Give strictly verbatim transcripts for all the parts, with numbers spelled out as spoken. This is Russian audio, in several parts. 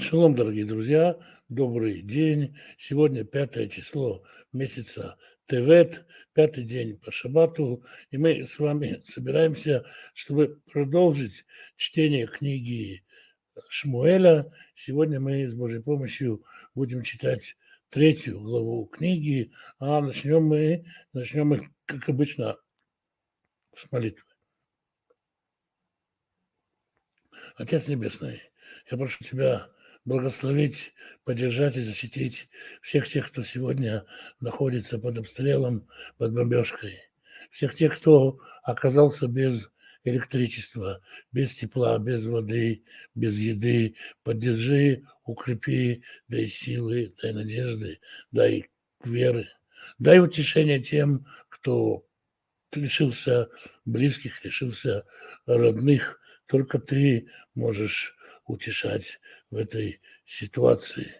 Шалом, дорогие друзья, добрый день. Сегодня пятое число месяца Тевет, пятый день по шаббату, и мы с вами собираемся, чтобы продолжить чтение книги Шмуэля. Сегодня мы с Божьей помощью будем читать третью главу книги, а начнем мы, начнем мы, как обычно, с молитвы. Отец Небесный, я прошу Тебя благословить, поддержать и защитить всех тех, кто сегодня находится под обстрелом, под бомбежкой. Всех тех, кто оказался без электричества, без тепла, без воды, без еды. Поддержи, укрепи, дай силы, дай надежды, дай веры. Дай утешение тем, кто лишился близких, лишился родных. Только Ты можешь утешать в этой ситуации.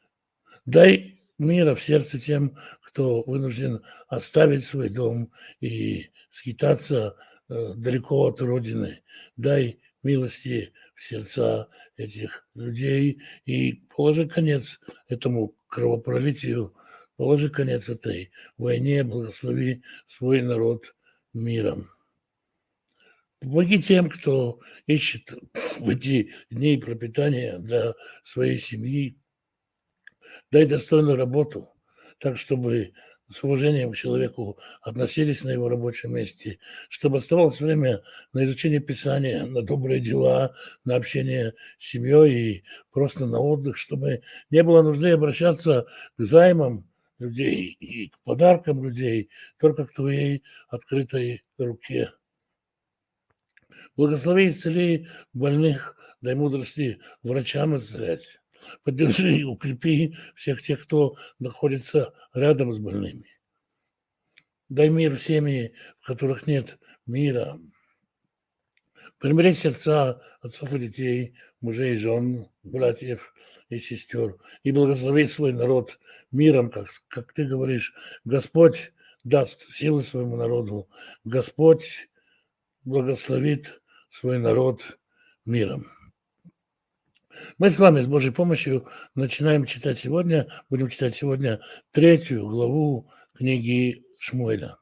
Дай мира в сердце тем, кто вынужден оставить свой дом и скитаться э, далеко от родины. Дай милости в сердца этих людей и положи конец этому кровопролитию, положи конец этой войне, благослови свой народ миром. Помоги тем, кто ищет в эти дни пропитания для своей семьи. Дай достойную работу, так, чтобы с уважением к человеку относились на его рабочем месте, чтобы оставалось время на изучение Писания, на добрые дела, на общение с семьей и просто на отдых, чтобы не было нужды обращаться к займам людей и к подаркам людей, только к Твоей открытой руке. Благослови, исцели больных, дай мудрости врачам исцелять. Поддержи и укрепи всех тех, кто находится рядом с больными. Дай мир в семьи, в которых нет мира. Примири сердца отцов и детей, мужей и жен, братьев и сестер. И благослови свой народ миром, как, как ты говоришь. Господь даст силы своему народу. Господь благословит свой народ миром. Мы с вами с Божьей помощью начинаем читать сегодня, будем читать сегодня третью главу книги Шмуэля.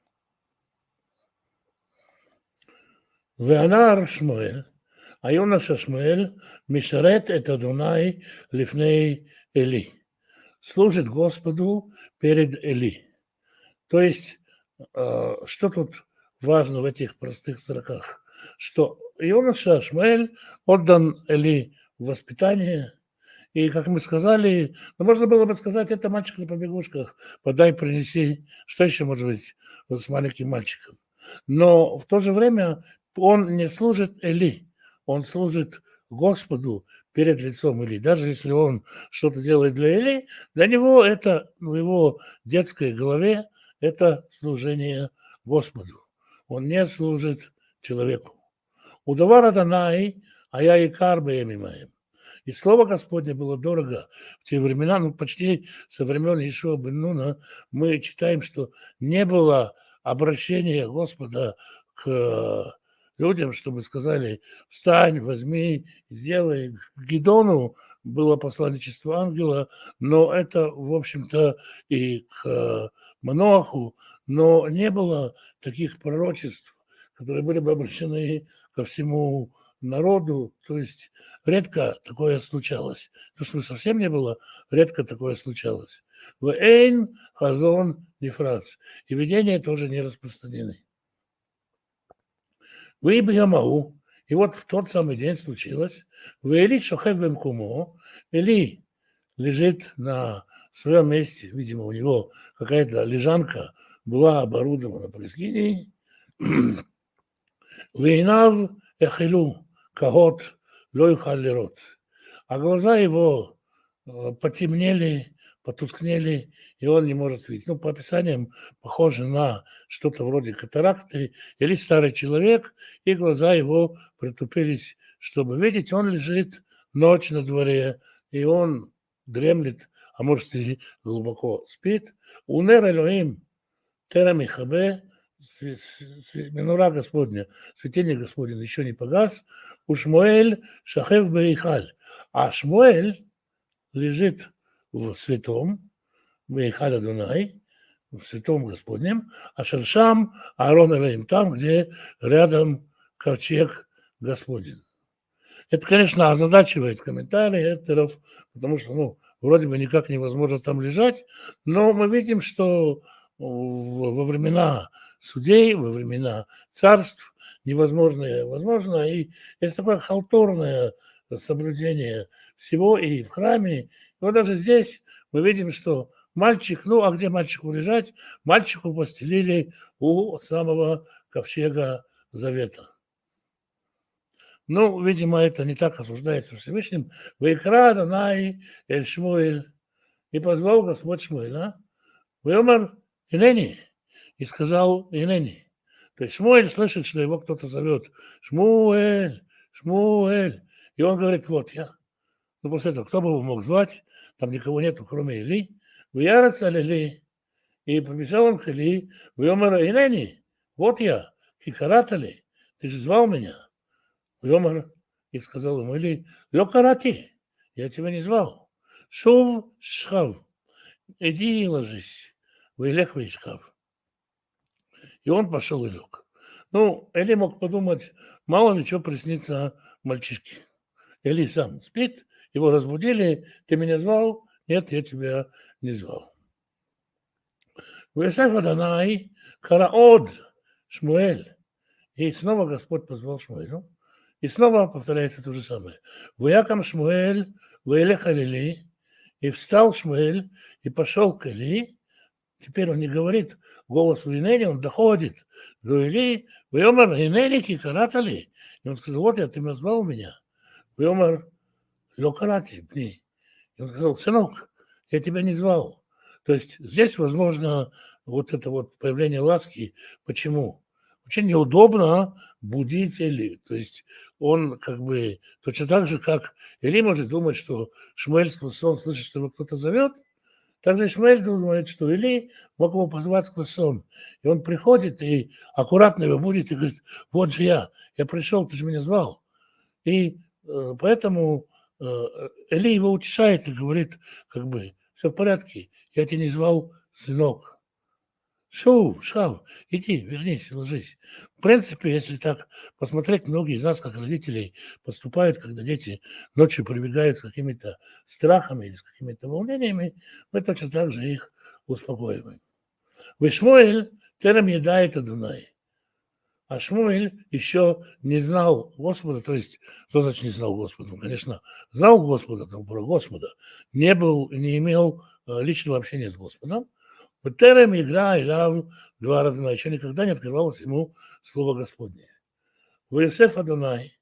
Веанар Шмуэль, Айонаша Шмуэль, Мишарет эт Адонай лифней Эли. Служит Господу перед Эли. То есть, что тут важно в этих простых строках? Что Ионаша Шмуэль отдан Эли в воспитание, и, как мы сказали, ну, можно было бы сказать, это мальчик на побегушках, подай, принеси, что еще может быть вот с маленьким мальчиком. Но в то же время он не служит Эли, он служит Господу перед лицом Эли. Даже если он что-то делает для Эли, для него это в его детской голове это служение Господу. Он не служит человеку. Удавар Адонай, а я и карбе мимаем. И слово Господне было дорого в те времена, ну, почти со времен Иешуа бен Нуна мы читаем, что не было обращения Господа к людям, чтобы сказали, встань, возьми, сделай. К Гидону было посланничество ангела, но это, в общем-то, и к Маноаху, но не было таких пророчеств, которые были бы обращены ко всему народу, то есть редко такое случалось. То, что совсем не было, редко такое случалось. В Эйн Хазон Нефрац. И видения тоже не распространены. В Ибьямау. И вот в тот самый день случилось. В Эли Шохев Бемкумо. Эли лежит на своем месте. Видимо, у него какая-то лежанка была оборудована Палестиной. Вейнав эхилу. Кагот лойхал лерот. А глаза его потемнели, потускнели, и он не может видеть. Ну, по описаниям, похоже на что-то вроде катаракты или старый человек, и глаза его притупились, чтобы видеть. Он лежит, ночь на дворе, и он дремлет, а может и глубоко спит. Унер Элоим терам ихабе. Менура Господня, светильник Господень еще не погас, у Шмуэль Шахев Бейхаль, А Шмуэль лежит в святом, в Эйхале Дунай, в святом Господнем, а Шершам Аарон Элоим, там, где рядом ковчег Господень. Это, конечно, озадачивает комментарии авторов, потому что, ну, вроде бы никак невозможно там лежать, но мы видим, что во времена судей, во времена царств невозможное возможно, и есть такое халтурное соблюдение всего и в храме. И вот даже здесь мы видим, что мальчик, ну, а где мальчику лежать? Мальчику постелили у самого ковчега Завета. Ну, видимо, это не так осуждается Всевышним. «Ваикра Адонай эль Шмуэль». И позвал Господь Шмуэля. «Вайомар инени». И сказал инени. То есть Шмуэль слышит, что его кто-то зовет. «Шмуэль, Шмуэль». И он говорит, вот я. Ну, после этого, кто бы его мог звать? Там никого нету, кроме Или. «Ваярац аль Или». И побежал он к Или. «Вайомар инени». Вот я. Кикаратали. Ты же звал меня. Йомар, и сказал ему, или Лёкарати, я тебя не звал. Шов шхав, иди и ложись. Вылех вейшхав. И он пошел и лег. Ну, Эли мог подумать, мало ли что приснится мальчишке. Эли сам спит, его разбудили, ты меня звал? Нет, я тебя не звал. Весеф Адонай Караод Шмуэль. И снова Господь позвал Шмуэлю. И снова повторяется то же самое. «Ваякам Шмуэль, ваэлех Или». И встал Шмуэль и пошел к Или. Теперь он не говорит голос Инели, он доходит до Или. «Ваемар Инели кикаратали». И он сказал, вот я, ты назвал меня. «Ваемар лёкарати бни». И он сказал, сынок, я тебя не звал. То есть здесь, возможно, вот это вот появление ласки. Почему? Очень неудобно будить Эли. То есть он как бы точно так же, как Эли может думать, что Шмуэль сквозь сон слышит, что его кто-то зовет, также Шмуэль думает, что Эли мог его позвать сквозь сон. И он приходит и аккуратно его будет и говорит, вот же я, я пришел, ты же меня звал. И э, поэтому э, Эли его утешает и говорит, как бы, все в порядке, я тебя не звал, сынок. Шоу, шав, иди, вернись, ложись. В принципе, если так посмотреть, многие из нас, как родителей, поступают, когда дети ночью прибегают с какими-то страхами или с какими-то волнениями, мы точно так же их успокоиваем. Вишмуэль терем едает Адонай. А Шмуэль еще не знал Господа, то есть, что значит не знал Господа? Ну, конечно, знал Господа, там, про Господа, не был, не имел личного общения с Господом. Терем игра и лав два раза, еще никогда не открывалось ему слово Господне. Ваесеф Адонай,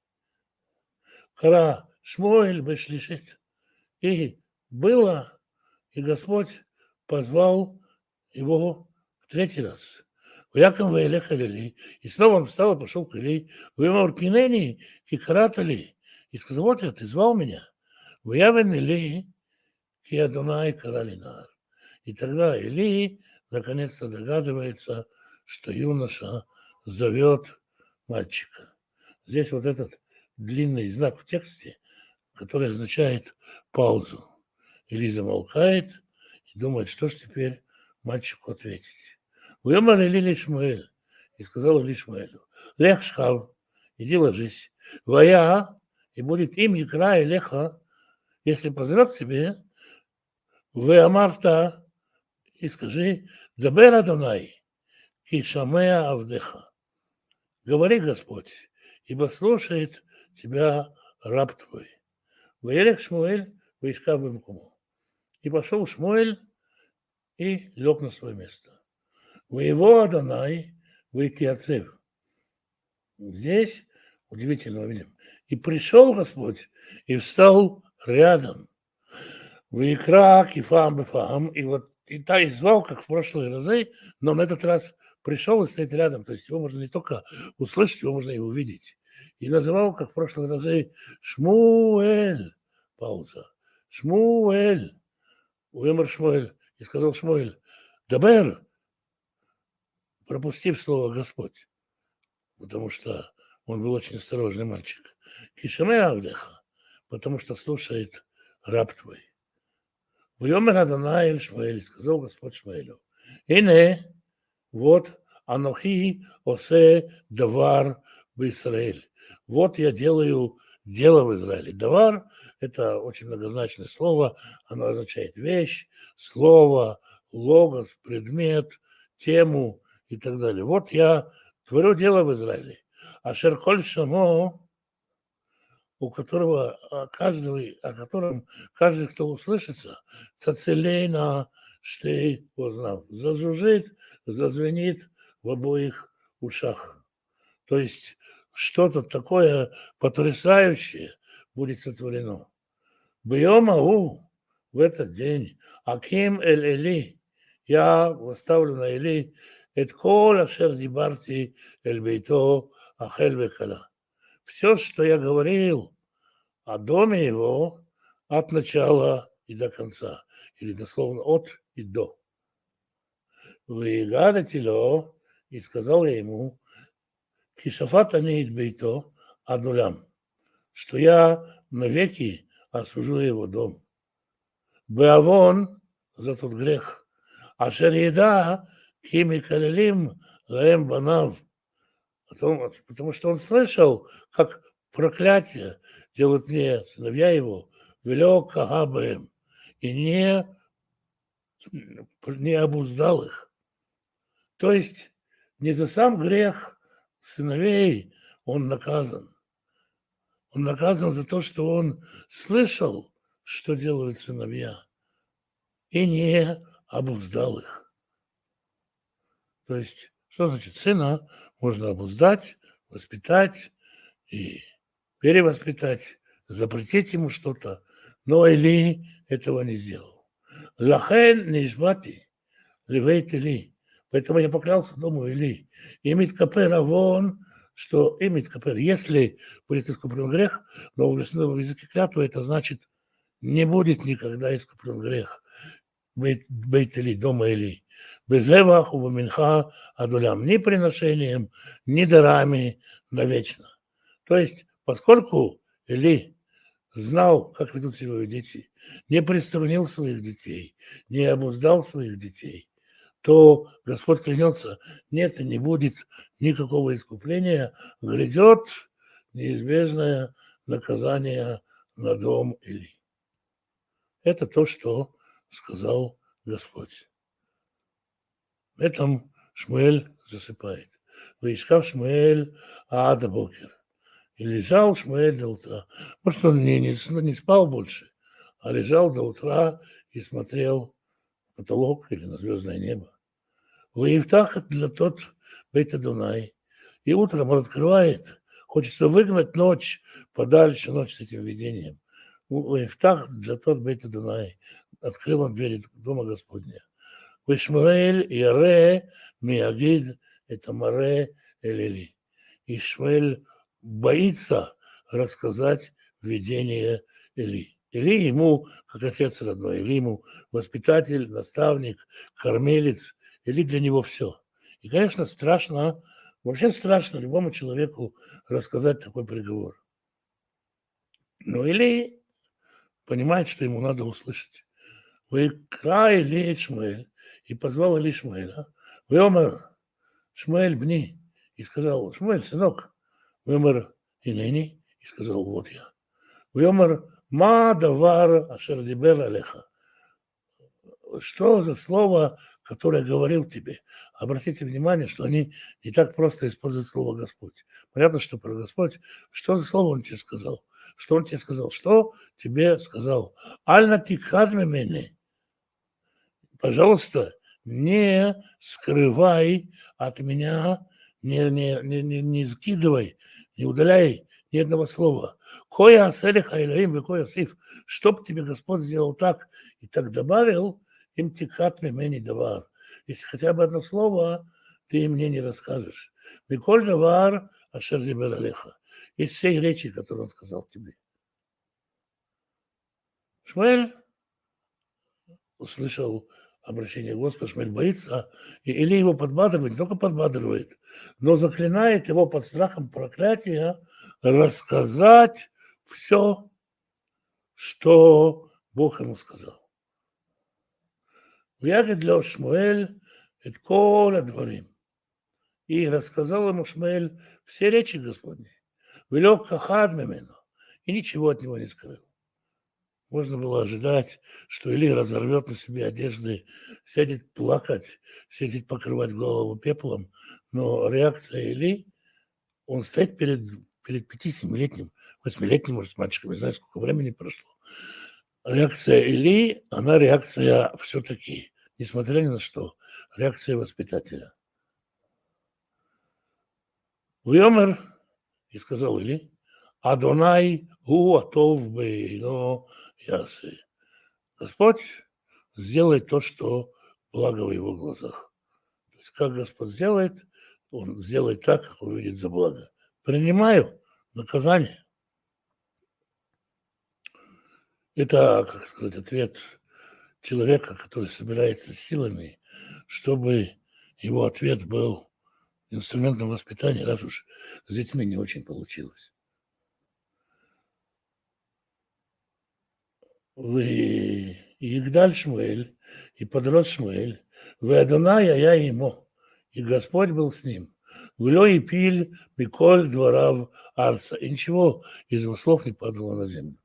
Кара Шмуэль бешлишит. И было, и Господь позвал его в третий раз. Яком ваелех Или. И снова он встал и пошел к Или. Вымор кинени кикаратали. И сказал, вот я, ты звал меня. Ваявен Или ки Адонай каралинар. И тогда Или наконец-то догадывается, что юноша зовет мальчика. Здесь вот этот длинный знак в тексте, который означает паузу. Или замолкает и думает, что ж теперь мальчику ответить. Уемар Или Шмуэль. И сказал Или Шмуэлю, лех шхав, иди ложись. Вая, и будет им икра и леха, если позовет тебе, вы амарта, и скажи, дабер Адонай, ки шамеа авдеха. Говори, Господь, ибо слушает тебя раб твой. Ваелех Шмуэль, ваишка бемкуму. И пошел Шмуэль и лег на свое место. Воево Адонай, ваитиацев. Здесь удивительно мы видим. И пришел Господь, и встал рядом. Ваикра кифам бефам. И вот и та и звал, как в прошлые разы, но на этот раз пришел и стоит рядом. То есть его можно не только услышать, его можно и увидеть. И называл, как в прошлые разы, Шмуэль. Пауза. Шмуэль. Уэмер Шмуэль. И сказал Шмуэль, дабер, пропустив слово Господь, потому что он был очень осторожный мальчик. Кишаме Авдеха, потому что слушает раб твой. Вьомер Адонай эль Шмуэль, сказал Господь Шмуэлю, ине, вот, анохи осе давар в Израиль. Вот я делаю дело в Израиле. Давар – это очень многозначное слово, оно означает вещь, слово, логос, предмет, тему и так далее. Вот я творю дело в Израиле. А Шерколь Шамо, у которого каждый, о котором каждый, кто услышится, цацелейна штей познав, зажужжит, зазвенит в обоих ушах. То есть что-то такое потрясающее будет сотворено. Бьемау в этот день Аким эль Эли, я восставлю на Эли эт кол ашер дибарти эль бейто ахель векала. Все, что я говорил о доме его от начала и до конца, или дословно от и до. Выгадателю, и сказал я ему, кишафат анит бейто адулям, что я навеки осужу его дом. Беавон за тот грех, ашер еда кими калилим лаем банав, потому что он слышал, как проклятие делают мне сыновья его, велел кагабаем, и не, не обуздал их. То есть не за сам грех сыновей он наказан. Он наказан за то, что он слышал, что делают сыновья, и не обуздал их. То есть, что значит сына можно обуздать, воспитать и перевоспитать, запретить ему что-то, но Эли этого не сделал. Лахен нишбати левейт Эли. Поэтому я поклялся дому Эли. Имит капер авон, что имит капер, если будет искуплен грех, но в лесном языке клятву это значит не будет никогда искуплен грех. Бейт Эли, дома Эли. Без эвах у минха адулям. Ни приношением, ни дарами навечно. То есть, поскольку Эли знал, как ведут себя дети, не приструнил своих детей, не обуздал своих детей, то Господь клянется, нет, и не будет никакого искупления, грядет неизбежное наказание на дом Эли. Это то, что сказал Господь. В этом Шмуэль засыпает. Выискав Шмуэль ада бокер. И лежал Шмуэль до утра. Может, он не, не, не спал больше, а лежал до утра и смотрел в потолок или на звездное небо. Воевтах для тот Бейт Адонай. И утром он открывает. Хочется выгнать ночь подальше, ночь с этим видением. Воевтах для тот Бейт Адонай. Открыл он двери дома Господня. Вишмуэль яре миагид это маре элили. Ишмаэль боится рассказать видение Эли. Эли ему, как отец родной, Эли ему воспитатель, наставник, кормилец. Эли для него все. И, конечно, страшно, вообще страшно любому человеку рассказать такой приговор. Но Эли понимает, что ему надо услышать. Выкра Эли Шмуэль, и позвал Эли Шмуэля. Вымер Шмуэль бни, и сказал, Шмуэль, сынок, вымер инени, и сказал, вот я. Вымер ма давар ашер дибер алеха. Что за слово, которое говорил тебе? Обратите внимание, что они не так просто используют слово Господь. Понятно, что про Господь. Что за слово он тебе сказал? Что он тебе сказал? Что тебе сказал? Аль-на тикхад мемени. Пожалуйста, не скрывай от меня, не, не, не, не, не скидывай, не удаляй ни одного слова. Коя аселиха илаим, коя сиф. Чтоб тебе Господь сделал так и так добавил, им тикат мемени давар. Если хотя бы одно слово, ты мне не расскажешь. Миколь давар ашер дибер алеха. Из всей речи, которую он сказал тебе. Шмуэль услышал обращение Господа, Шмуэль боится, и Эли его подбадривает, не только подбадривает, но заклинает его под страхом проклятия рассказать все что Бог ему сказал. ויגד לו שמואל את כל הדברים. И рассказал ему Шмуэль все речи Господни. Велё кахад мимену. И ничего от него не скрыл. Можно было ожидать, что Или разорвет на себе одежды, сядет плакать, сядет покрывать голову пеплом. Но реакция Или, он стоит перед, перед пяти-семилетним, восьмилетним, может, мальчиком, не знаю, сколько времени прошло. Реакция Или, она реакция все-таки, несмотря ни на что, реакция воспитателя. Вьомер, и сказал Или, Адонай гу атов бейно ясы. Господь сделает то, что благо в его глазах. То есть, как Господь сделает, он сделает так, как он видит за благо. Принимаю наказание. Это, как сказать, ответ человека, который собирается с силами, чтобы его ответ был инструментом воспитания, раз уж с детьми не очень получилось. Вы Игдаль Шмуэль, и подрос Шмуэль, вы Адоная я ему, и Господь был с ним. Влё и пиль Миколь дворав Арца, и ничего из его слов не падало на землю.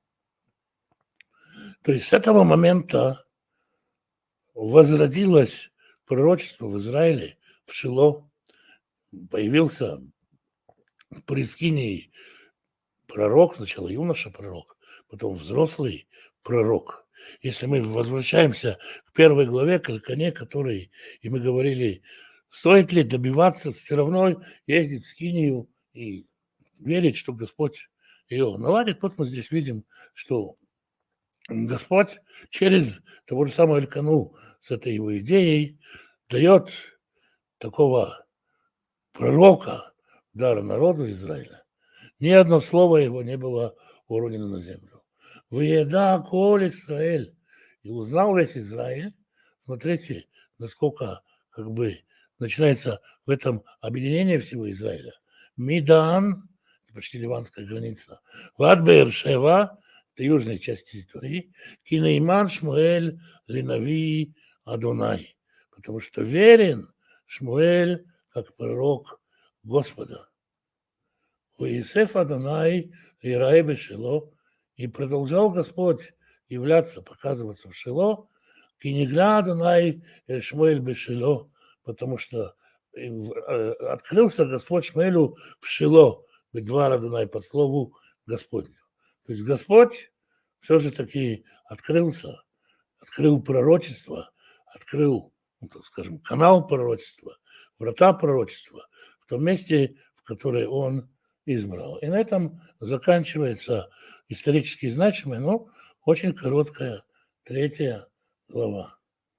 То есть с этого момента возродилось пророчество в Израиле, в Шило, появился при Скинии пророк, сначала юноша-пророк, потом взрослый пророк. Если мы возвращаемся к первой главе, к Элькане, который, и мы говорили, стоит ли добиваться все равно ездить в Скинию и верить, что Господь ее наладит, вот мы здесь видим, что Господь через того же самого Элькану с этой его идеей дает такого пророка, дар народу Израиля. Ни одно слово его не было уронено на землю. Выеда коль Израиль. И узнал весь Израиль. Смотрите, насколько как бы начинается в этом объединение всего Израиля. Мидан, почти ливанская граница. Вад Беэр-Шева, это южная часть территории. Кинейман Шмуэль Линави Адонай. Потому что верен Шмуэль как пророк Господа. Уисеф Адонай Ираэ Бешило. И продолжал Господь являться, показываться в Шило, Кинегля Адонай Шмуэль Бешило, потому что открылся Господь Шмуэлю в Шило, Бедвар Адонай, под слову Господню. То есть Господь все же таки открылся, открыл пророчество, открыл, ну, так скажем, канал пророчества, врата пророчества в том месте, в которое он избрал. И на этом заканчивается исторически значимая, но очень короткая третья глава.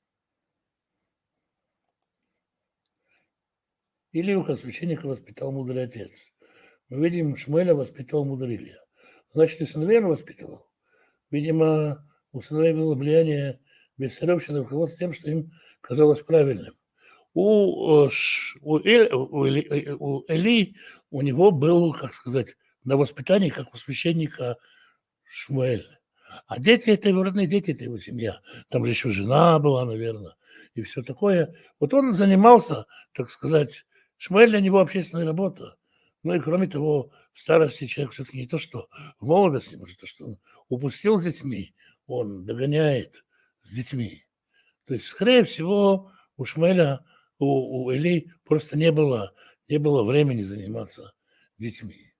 Илиуха, священника, воспитал мудрый отец. Мы видим, Шмуэля воспитывал мудрый Илья. Значит, и сыновей он воспитывал. Видимо, у сыновей было влияние бесцаревщины, руководство тем, что им казалось правильным. У, у, Эль, у, Эли, у Эли у него был, как сказать, на воспитании, как у священника Шмуэль. А дети – это его родные дети, это его семья. Там же еще жена была, наверное, и все такое. Вот он занимался, так сказать, Шмуэль для него общественная работа. Ну и кроме того, в старости человек все-таки не то, что в молодости, может, то, что он упустил с детьми, он догоняет с детьми. То есть, скорее всего, у Шмуэля, у, у Эли просто не было, не было времени заниматься детьми.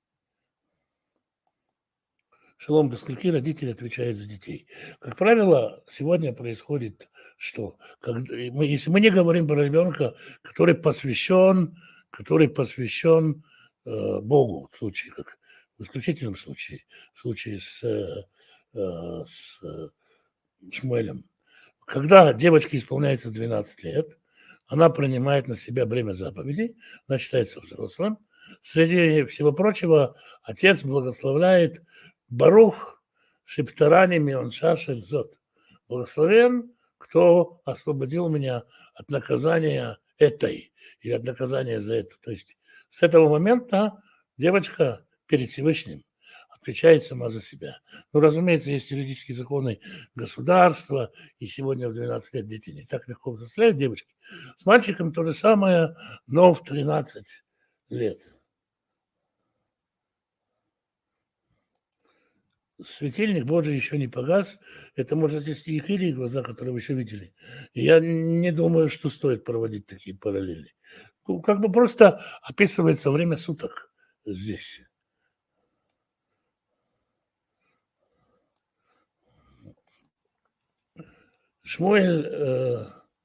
Шалом, до скольки родители отвечают за детей? Как правило, сегодня происходит что? Когда мы, если мы не говорим про ребенка, который посвящен, который посвящен э, Богу, в случае, как в исключительном случае, в случае с, э, с э, Шмуэлем. Когда девочке исполняется двенадцать лет, она принимает на себя бремя заповедей, она считается взрослым. Среди всего прочего, отец благословляет Барух Шептарани Мионша Шельзот. Благословен, кто освободил меня от наказания этой или от наказания за это. То есть с этого момента девочка перед Всевышним отвечает сама за себя. Ну, разумеется, есть юридические законы государства, и сегодня в двенадцать лет дети не так легко взрослеют, девочки. С мальчиком то же самое, но в тринадцать лет. Светильник Божий еще не погас. Это, может, из Ехидии глаза, которые вы еще видели. И я не думаю, что стоит проводить такие параллели. Ну, как бы просто описывается время суток здесь. Шмуэль э,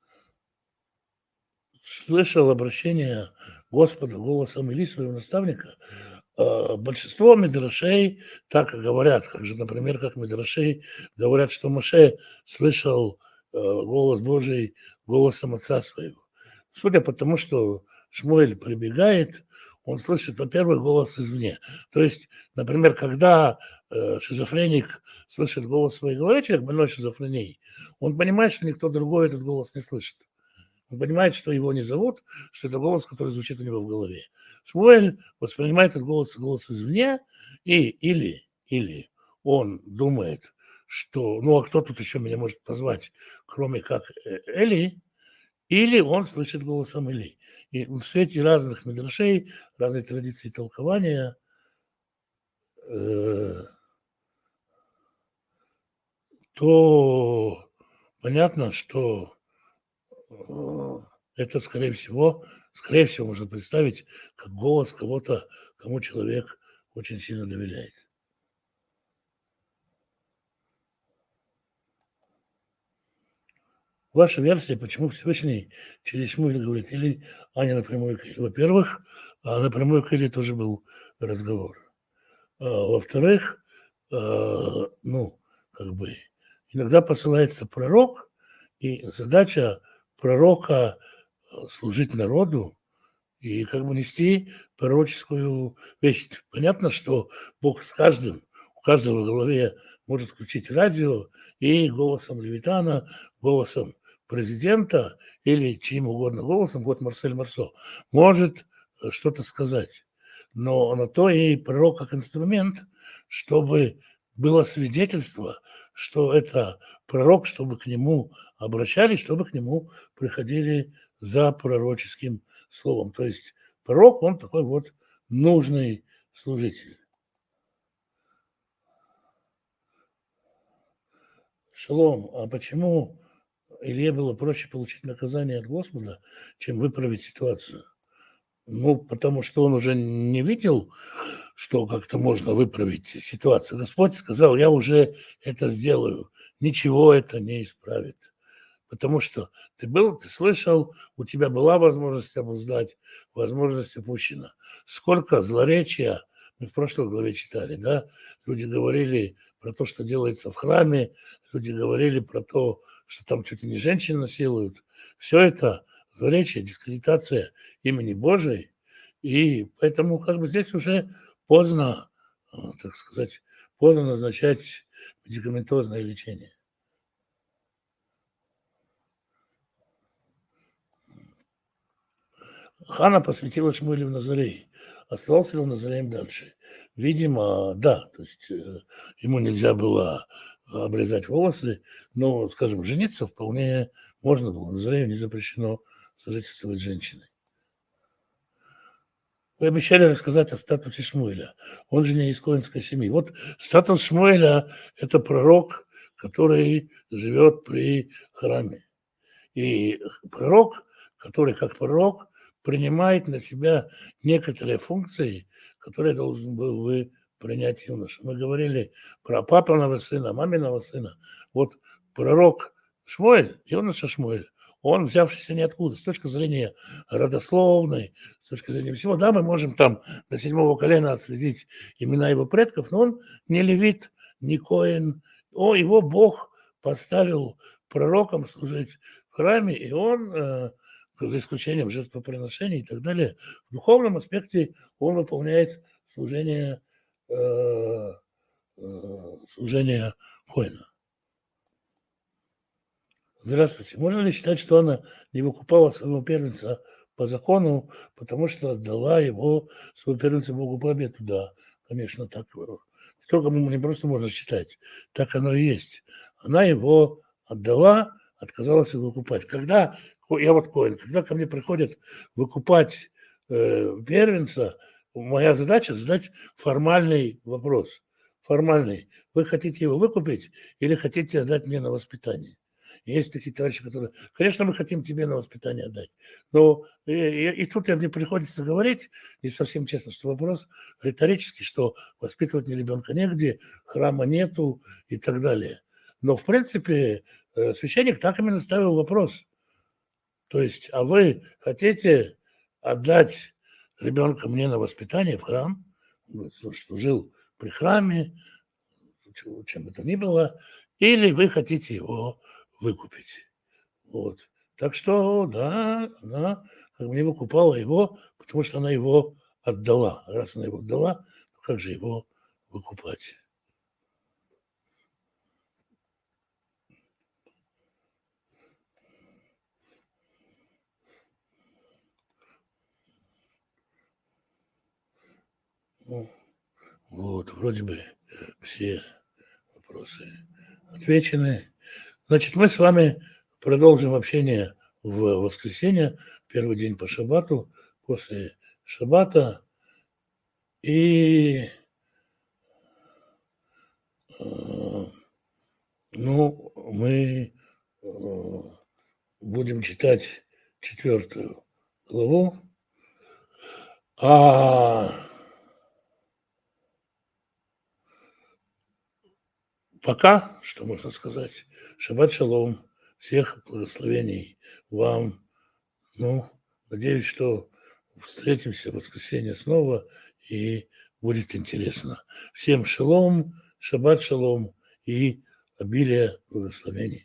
слышал обращение Господа голосом Илии, своего наставника. Э, большинство мидрашей так и говорят, как же, например, как мидрашей говорят, что Моше слышал э, голос Божий голосом отца своего. Судя по тому, что Шмуэль прибегает, он слышит, во-первых, голос извне. То есть, например, когда э, шизофреник слышит голос в своей голове, человек больной шизофренией, он понимает, что никто другой этот голос не слышит. Он понимает, что его не зовут, что это голос, который звучит у него в голове. Шмуэль воспринимает этот голос, голос извне, и, или, или он думает, что, ну, а кто тут еще меня может позвать, кроме как Эли, или он слышит голосом Или. И в свете разных мидрашей, разной традиции толкования, э, то понятно, что э, это, скорее всего, скорее всего, можно представить, как голос кого-то, кому человек очень сильно доверяет. Ваша версия, почему Всевышний через Шмуэля говорит, или а не напрямую к Иле. Во-первых, а напрямую к Иле тоже был разговор. А, во-вторых, а, ну, как бы, иногда посылается пророк, и задача пророка служить народу и как бы нести пророческую вещь. Понятно, что Бог с каждым, у каждого в голове может включить радио и голосом Левитана, голосом президента или чьим угодно голосом, вот Марсель Марсо, может что-то сказать. Но на то и пророк как инструмент, чтобы было свидетельство, что это пророк, чтобы к нему обращались, чтобы к нему приходили за пророческим словом. То есть пророк, он такой вот нужный служитель. Шалом, а почему Илье было проще получить наказание от Господа, чем выправить ситуацию? Ну, потому что он уже не видел, что как-то можно выправить ситуацию. Господь сказал, я уже это сделаю. Ничего это не исправит. Потому что ты был, ты слышал, у тебя была возможность обуздать, возможность упущена. Сколько злоречия, мы в прошлой главе читали, да, люди говорили про то, что делается в храме, люди говорили про то, что там чуть ли не женщин насилуют. Все это злоречие, дискредитация имени Божией. И поэтому как бы здесь уже поздно, так сказать, поздно назначать медикаментозное лечение. Хана посвятила Шмуэлю в Назарей. Остался ли он Назареем дальше? Видимо, да. То есть э, ему нельзя было обрезать волосы, но, скажем, жениться вполне можно было. Назарею не запрещено сожительствовать с женщиной. Вы обещали рассказать о статусе Шмуэля. Он же не из коэнской семьи. Вот статус Шмуэля – это пророк, который живет при храме. И пророк, который как пророк принимает на себя некоторые функции, которые должен был бы принять юноша. Мы говорили про папиного сына, маминого сына. Вот пророк Шмуэль, юноша Шмуэль, он взявшийся ниоткуда. С точки зрения родословной, с точки зрения всего, да, мы можем там до седьмого колена отследить имена его предков, но он не левит, не коэн. О, его Бог поставил пророком служить в храме, и он, э, за исключением жертвоприношений и так далее, в духовном аспекте он выполняет служение, э, э, служение коэна. Здравствуйте. Можно ли считать, что она не выкупала своего первенца по закону, потому что отдала его, своего первенца Богу по обету? Да, конечно, так. Только не просто можно считать, так оно и есть. Она его отдала, отказалась его выкупать. Когда, я вот коин, когда ко мне приходят выкупать э, первенца, моя задача задать формальный вопрос. Формальный. Вы хотите его выкупить или хотите отдать мне на воспитание? Есть такие товарищи, которые, конечно, мы хотим тебе на воспитание отдать. Но и, и, и тут мне приходится говорить, не совсем честно, что вопрос риторический, что воспитывать мне ребенка негде, храма нету и так далее. Но, в принципе, священник так именно ставил вопрос. То есть, а вы хотите отдать ребенка мне на воспитание в храм, служил при храме, чем бы то ни было, или вы хотите его выкупить. Вот. Так что, да, она как бы не выкупала его, потому что она его отдала. Раз она его отдала, то как же его выкупать? Ну, вот, вроде бы все вопросы отвечены. Значит, мы с вами продолжим общение в воскресенье, первый день по шаббату, после шаббата. И, ну, мы будем читать четвертую главу. А пока, что можно сказать, шаббат шалом, всех благословений вам. Ну, надеюсь, что встретимся в воскресенье снова и будет интересно. Всем шалом, шаббат шалом и обилие благословений.